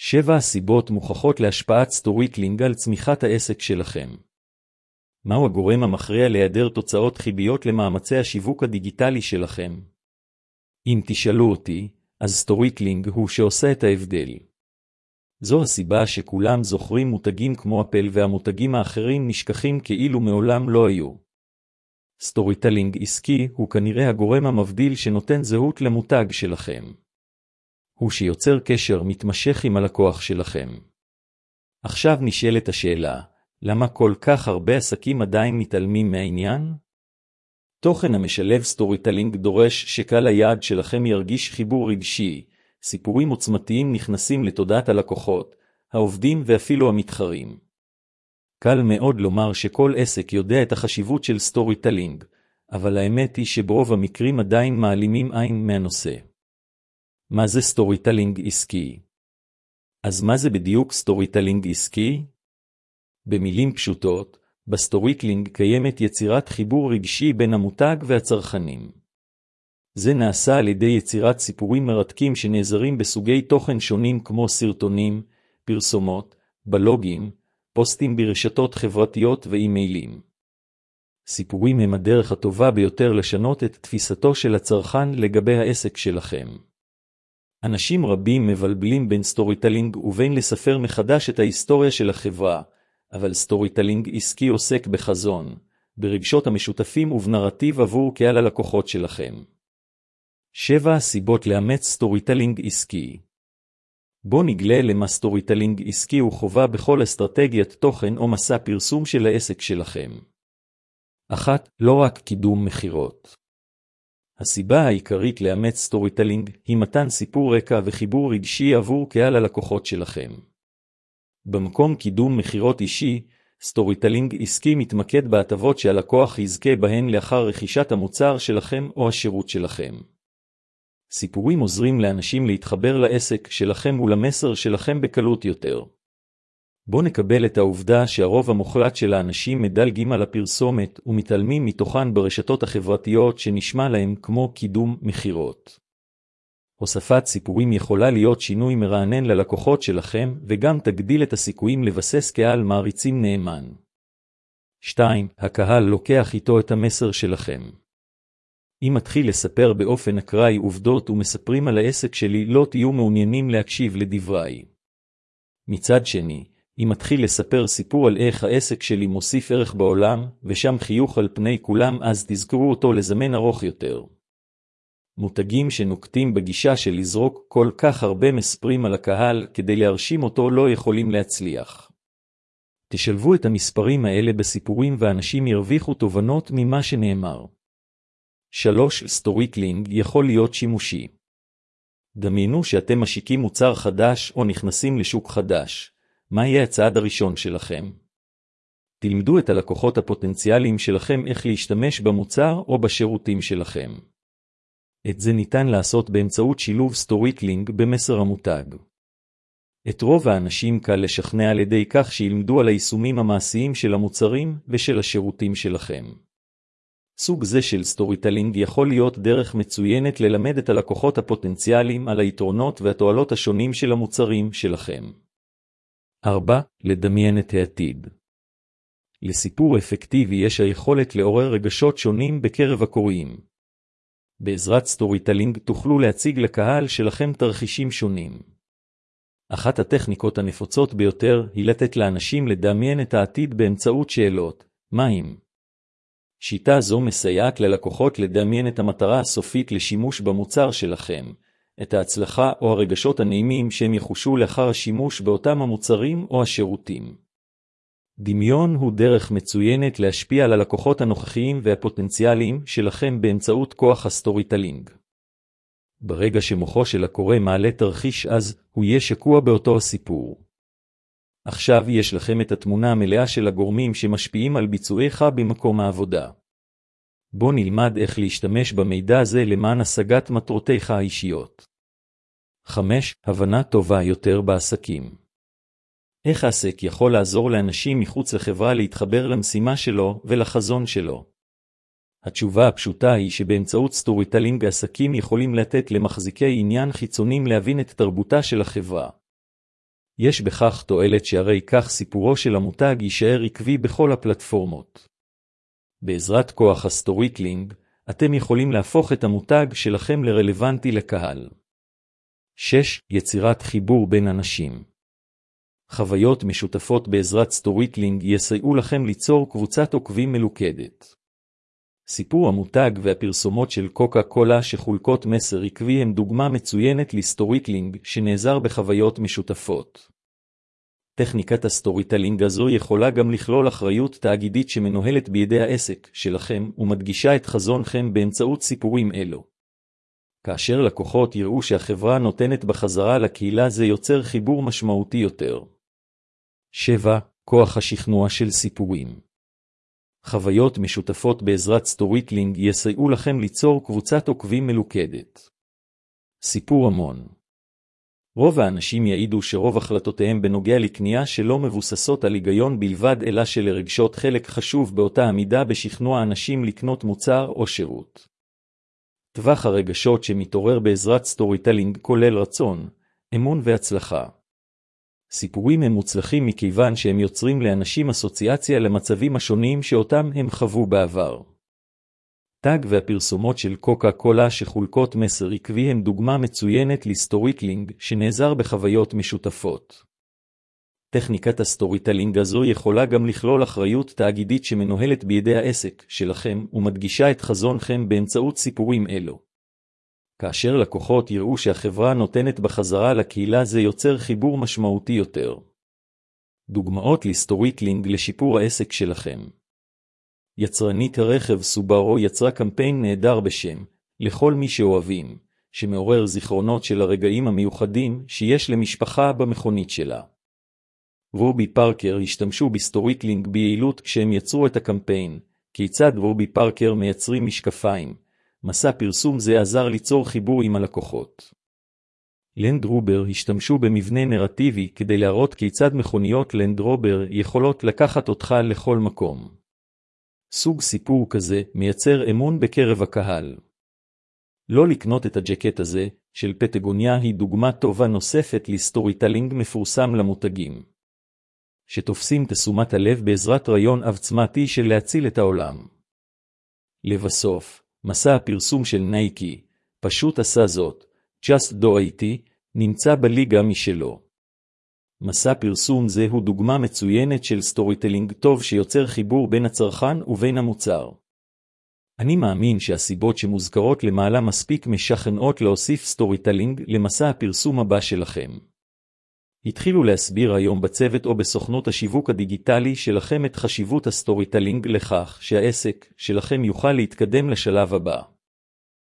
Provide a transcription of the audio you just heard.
7 סיבות מוכחות להשפעת סטוריטלינג על צמיחת העסק שלכם. מהו הגורם המכריע להיעדר תוצאות חיוביות למאמצי השיווק הדיגיטלי שלכם? אם תשאלו אותי, אז סטוריטלינג הוא שעושה את ההבדל. זו הסיבה שכולם זוכרים מותגים כמו אפל והמותגים האחרים נשכחים כאילו מעולם לא היו. סטוריטלינג עסקי הוא כנראה הגורם המבדיל שנותן זהות למותג שלכם. הוא שיוצר קשר מתמשך עם הלקוח שלכם. עכשיו נשאלת השאלה, למה כל כך הרבה עסקים עדיין מתעלמים מהעניין? תוכן המשלב סטוריטלינג דורש שקהל היעד שלכם ירגיש חיבור רגשי, סיפורים עוצמתיים נכנסים לתודעת הלקוחות, העובדים ואפילו המתחרים. קל מאוד לומר שכל עסק יודע את החשיבות של סטוריטלינג, אבל האמת היא שברוב המקרים עדיין מעלימים עין מהנושא. מה זה סטוריטלינג עסקי? אז מה זה בדיוק סטוריטלינג עסקי? במילים פשוטות, בסטוריטלינג קיימת יצירת חיבור רגשי בין המותג והצרכנים. זה נעשה על ידי יצירת סיפורים מרתקים שנעזרים בסוגי תוכן שונים כמו סרטונים, פרסומות, בלוגים, פוסטים ברשתות חברתיות ואימיילים. סיפורים הם הדרך הטובה ביותר לשנות את תפיסתו של הצרכן לגבי העסק שלכם. אנשים רבים מבלבלים בין סטוריטלינג ובין לספר מחדש את ההיסטוריה של החברה, אבל סטוריטלינג עסקי עוסק בחזון, ברגשות המשותפים ובנרטיב עבור קהל הלקוחות שלכם. 7 סיבות לאמץ סטוריטלינג עסקי. בוא נגלה למה סטוריטלינג עסקי הוא חובה בכל אסטרטגיית תוכן או מסע פרסום של העסק שלכם. 1. לא רק קידום מחירות. הסיבה העיקרית לאמץ סטוריטלינג היא מתן סיפור רקע וחיבור רגשי עבור קהל הלקוחות שלכם. במקום קידום מחירות אישי, סטוריטלינג עסקי מתמקד בהטבות שהלקוח יזכה בהן לאחר רכישת המוצר שלכם או השירות שלכם. סיפורים עוזרים לאנשים להתחבר לעסק שלכם ולמסר שלכם בקלות יותר. בוא נקבל את העובדה שהרוב המוחלט של האנשים מדלגים על הפרסומת ומתעלמים מתוכן ברשתות החברתיות שנשמע להם כמו קידום מחירות. הוספת סיפורים יכולה להיות שינוי מרענן ללקוחות שלכם וגם תגדיל את הסיכויים לבסס קהל מעריצים נאמן. 2. הקהל לוקח איתו את המסר שלכם. אם מתחיל לספר באופן אקראי עובדות ומספרים על העסק שלי, לא תהיו מעוניינים להקשיב לדבריי. מצד שני, אם מתחיל לספר סיפור על איך העסק שלי מוסיף ערך בעולם, ושם חיוך על פני כולם, אז תזכרו אותו לזמן ארוך יותר. מותגים שנוקטים בגישה של לזרוק כל כך הרבה מספרים על הקהל כדי להרשים אותו לא יכולים להצליח. תשלבו את המספרים האלה בסיפורים ואנשים ירוויחו תובנות ממה שנאמר. 3. סטוריטלינג יכול להיות שימושי. דמיינו שאתם משיקים מוצר חדש או נכנסים לשוק חדש. מה יהיה הצעד הראשון שלכם? תלמדו את הלקוחות הפוטנציאליים שלכם איך להשתמש במוצר או בשירותים שלכם. את זה ניתן לעשות באמצעות שילוב סטוריטלינג במסר המותג. את רוב האנשים קל לשכנע על ידי כך שילמדו על היישומים המעשיים של המוצרים ושל השירותים שלכם. סוג זה של סטוריטלינג יכול להיות דרך מצוינת ללמד את הלקוחות הפוטנציאליים על היתרונות והתועלות השונים של המוצרים שלכם. 4. לדמיין את העתיד. לסיפור אפקטיבי יש היכולת לעורר רגשות שונים בקרב הקוראים. בעזרת סטוריטלינג תוכלו להציג לקהל שלכם תרחישים שונים. אחת הטכניקות הנפוצות ביותר היא לתת לאנשים לדמיין את העתיד באמצעות שאלות, מה אם? שיטה זו מסייעת ללקוחות לדמיין את המטרה הסופית לשימוש במוצר שלכם, את ההצלחה או הרגשות הנעימים שהם יחושו לאחר השימוש באותם המוצרים או השירותים. דמיון הוא דרך מצוינת להשפיע על הלקוחות הנוכחיים והפוטנציאליים שלכם באמצעות כוח הסטוריטלינג. ברגע שמוחו של הקורא מעלה תרחיש, אז הוא יהיה שקוע באותו הסיפור. עכשיו יש לכם את התמונה המלאה של הגורמים שמשפיעים על ביצועיך במקום העבודה. בוא נלמד איך להשתמש במידע הזה למען השגת מטרותיך האישיות. 5. הבנה טובה יותר בעסקים. איך העסק יכול לעזור לאנשים מחוץ לחברה להתחבר למשימה שלו ולחזון שלו? התשובה הפשוטה היא שבאמצעות סטוריטלינג עסקים יכולים לתת למחזיקי עניין חיצוניים להבין את תרבותה של החברה. יש בכך תועלת שהרי כך סיפורו של המותג יישאר עקבי בכל הפלטפורמות. בעזרת כוח הסטוריטלינג, אתם יכולים להפוך את המותג שלכם לרלוונטי לקהל. 6. יצירת חיבור בין אנשים. חוויות משותפות בעזרת סטוריטלינג יסייעו לכם ליצור קבוצת עוקבים מלוכדת. סיפור המותג והפרסומות של קוקה קולה שחולקות מסר עקבי הם דוגמה מצוינת לסטוריטלינג שנעזר בחוויות משותפות. טכניקת הסטוריטלינג הזו יכולה גם לכלול אחריות תאגידית שמנוהלת בידי העסק שלכם ומדגישה את חזונכם באמצעות סיפורים אלו. כאשר לקוחות יראו שהחברה נותנת בחזרה לקהילה, זה יוצר חיבור משמעותי יותר. 7. כוח השכנוע של סיפורים. חוויות משותפות בעזרת סטוריטלינג יסייעו לכם ליצור קבוצת עוקבים מלוכדת. סיפור המון. רוב האנשים יעידו שרוב החלטותיהם בנוגע לקנייה שלא מבוססות על היגיון בלבד, אלא שלרגשות חלק חשוב באותה עמידה בשכנוע אנשים לקנות מוצר או שירות. טווח הרגשות שמתעורר בעזרת סטוריטלינג כולל רצון, אמון והצלחה. סיפורים הם מוצלחים מכיוון שהם יוצרים לאנשים אסוציאציה למצבים השונים שאותם הם חוו בעבר. טאג והפרסומות של קוקה קולה שחולקות מסר עקבי הם דוגמה מצוינת לסטוריטלינג שנעזר בחוויות משותפות. טכניקת הסטוריטלינג הזו יכולה גם לכלול אחריות תאגידית שמנוהלת בידי העסק שלכם ומדגישה את חזונכם באמצעות סיפורים אלו. כאשר לקוחות יראו שהחברה נותנת בחזרה לקהילה, זה יוצר חיבור משמעותי יותר. דוגמאות לסטוריטלינג לשיפור העסק שלכם. יצרנית הרכב סובארו יצרה קמפיין נהדר בשם לכל מי שאוהבים, שמעורר זיכרונות של הרגעים המיוחדים שיש למשפחה במכונית שלה. ורבי פארקר השתמשו בסטוריטלינג ביעילות כשהם יצרו את הקמפיין. כיצד ורבי פארקר מייצרים משקפיים? מסע פרסום זה עזר ליצור חיבור עם הלקוחות. לנד רובר השתמשו במבנה נרטיבי כדי להראות כיצד מכוניות לנד רובר יכולות לקחת אותך לכל מקום. סוג סיפור כזה מייצר אמון בקרב הקהל. לא לקנות את הג'קט הזה של פטגוניה היא דוגמה טובה נוספת לסטוריטלינג מפורסם למותגים, שתופסים תשומת הלב בעזרת רעיון עוצמתי של להציל את העולם. לבסוף, מסע הפרסום של נייקי, פשוט עשה זאת, Just Do It, נמצא בליגה משלו. מסע פרסום זה הוא דוגמה מצוינת של סטוריטלינג טוב שיוצר חיבור בין הצרכן ובין המוצר. אני מאמין שהסיבות שמוזכרות למעלה מספיק משכנעות להוסיף סטוריטלינג למסע הפרסום הבא שלכם. התחילו להסביר היום בצוות או בסוכנות השיווק הדיגיטלי שלכם את חשיבות הסטוריטלינג לכך שהעסק שלכם יוכל להתקדם לשלב הבא.